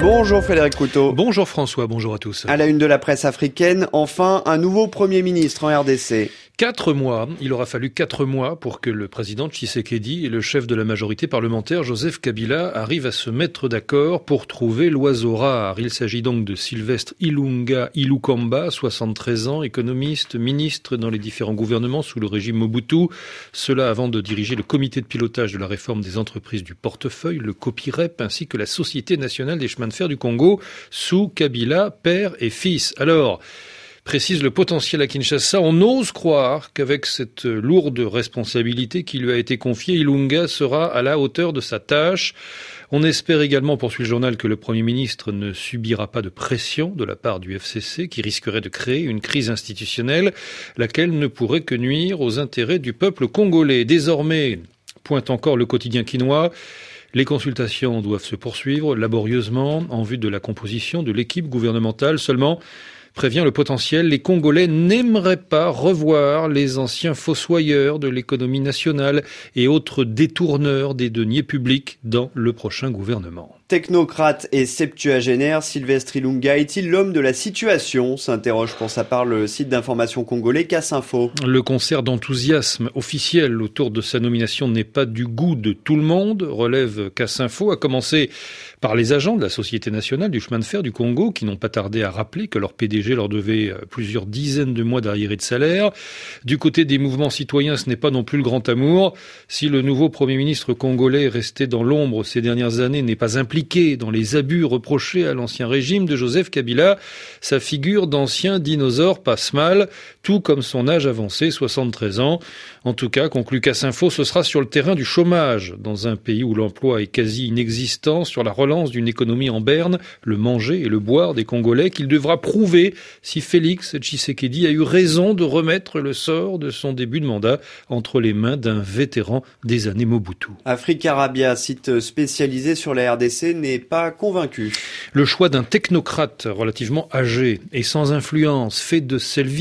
Bonjour Frédéric Couteau. Bonjour François, bonjour à tous. À la une de la presse africaine, enfin un nouveau Premier ministre en RDC. 4 mois, il aura fallu 4 mois pour que le président Tshisekedi et le chef de la majorité parlementaire Joseph Kabila arrivent à se mettre d'accord pour trouver l'oiseau rare. Il s'agit donc de Sylvestre Ilunga Ilukamba, 73 ans, économiste, ministre dans les différents gouvernements sous le régime Mobutu. Cela avant de diriger le comité de pilotage de la réforme des entreprises du portefeuille, le COPIREP, ainsi que la Société nationale des chemins de fer du Congo, sous Kabila, père et fils. Alors, précise le potentiel à Kinshasa, on ose croire qu'avec cette lourde responsabilité qui lui a été confiée, Ilunga sera à la hauteur de sa tâche. On espère également, poursuit le journal, que le Premier ministre ne subira pas de pression de la part du FCC qui risquerait de créer une crise institutionnelle, laquelle ne pourrait que nuire aux intérêts du peuple congolais. Désormais, pointe encore le quotidien quinois, les consultations doivent se poursuivre laborieusement en vue de la composition de l'équipe gouvernementale. Seulement, prévient le potentiel, les Congolais n'aimeraient pas revoir les anciens fossoyeurs de l'économie nationale et autres détourneurs des deniers publics dans le prochain gouvernement. Technocrate et septuagénaire, Sylvestre Ilunga est-il l'homme de la situation ? S'interroge pour sa part le site d'information congolais Casse-Info. Le concert d'enthousiasme officiel autour de sa nomination n'est pas du goût de tout le monde, relève Casse-Info, à commencer par les agents de la Société nationale du chemin de fer du Congo qui n'ont pas tardé à rappeler que leur PDG leur devait plusieurs dizaines de mois d'arriérés de salaire. Du côté des mouvements citoyens, ce n'est pas non plus le grand amour. Si le nouveau Premier ministre congolais resté dans l'ombre ces dernières années n'est pas impliqué dans les abus reprochés à l'ancien régime de Joseph Kabila, sa figure d'ancien dinosaure passe mal, tout comme son âge avancé, 73 ans. En tout cas, conclut Casse-Info, ce sera sur le terrain du chômage, dans un pays où l'emploi est quasi inexistant, sur la relance d'une économie en berne, le manger et le boire des Congolais, qu'il devra prouver si Félix Tshisekedi a eu raison de remettre le sort de son début de mandat entre les mains d'un vétéran des années Mobutu. Africarabia, site spécialisé sur la RDC, n'est pas convaincu. Le choix d'un technocrate relativement âgé et sans influence fait de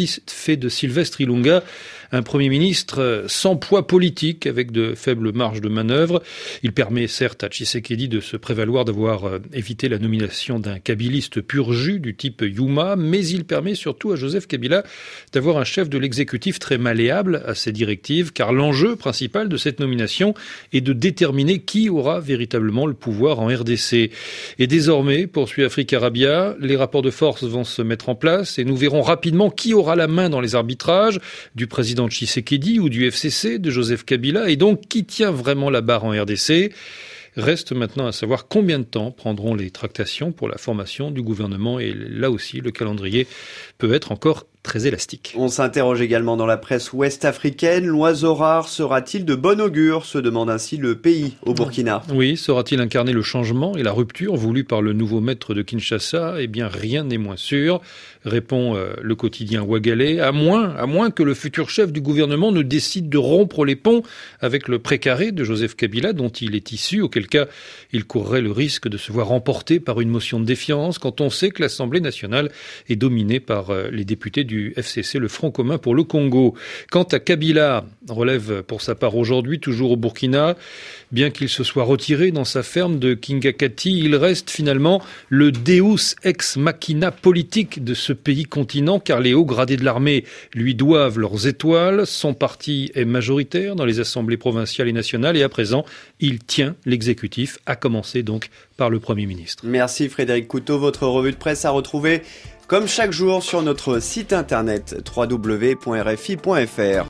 Sylvestre Ilunga un Premier ministre sans poids politique, avec de faibles marges de manœuvre. Il permet certes à Tshisekedi de se prévaloir d'avoir évité la nomination d'un kabiliste pur jus du type Yuma, mais il permet surtout à Joseph Kabila d'avoir un chef de l'exécutif très malléable à ses directives, car l'enjeu principal de cette nomination est de déterminer qui aura véritablement le pouvoir en RDC. Et désormais, poursuit Africarabia, les rapports de force vont se mettre en place et nous verrons rapidement qui aura la main dans les arbitrages du président Tshisekedi ou du FCC de Joseph Kabila, et donc qui tient vraiment la barre en RDC. Reste maintenant à savoir combien de temps prendront les tractations pour la formation du gouvernement, et là aussi le calendrier peut être encore très élastique. On s'interroge également dans la presse ouest-africaine. L'oiseau rare sera-t-il de bon augure ? Se demande ainsi le pays au Burkina. Oui, saura-t-il incarner le changement et la rupture voulue par le nouveau maître de Kinshasa ? Eh bien, rien n'est moins sûr, répond le quotidien Ouagalais, à moins que le futur chef du gouvernement ne décide de rompre les ponts avec le précaré de Joseph Kabila, dont il est issu, auquel cas il courrait le risque de se voir emporté par une motion de défiance, quand on sait que l'Assemblée nationale est dominée par les députés du FCC, le Front commun pour le Congo. Quant à Kabila, relève pour sa part aujourd'hui, toujours au Burkina, bien qu'il se soit retiré dans sa ferme de Kingakati, il reste finalement le deus ex machina politique de ce pays continent, car les hauts gradés de l'armée lui doivent leurs étoiles. Son parti est majoritaire dans les assemblées provinciales et nationales, et à présent, il tient l'exécutif, à commencer donc par le Premier ministre. Merci Frédéric Couteau, votre revue de presse à retrouver comme chaque jour sur notre site internet www.rfi.fr.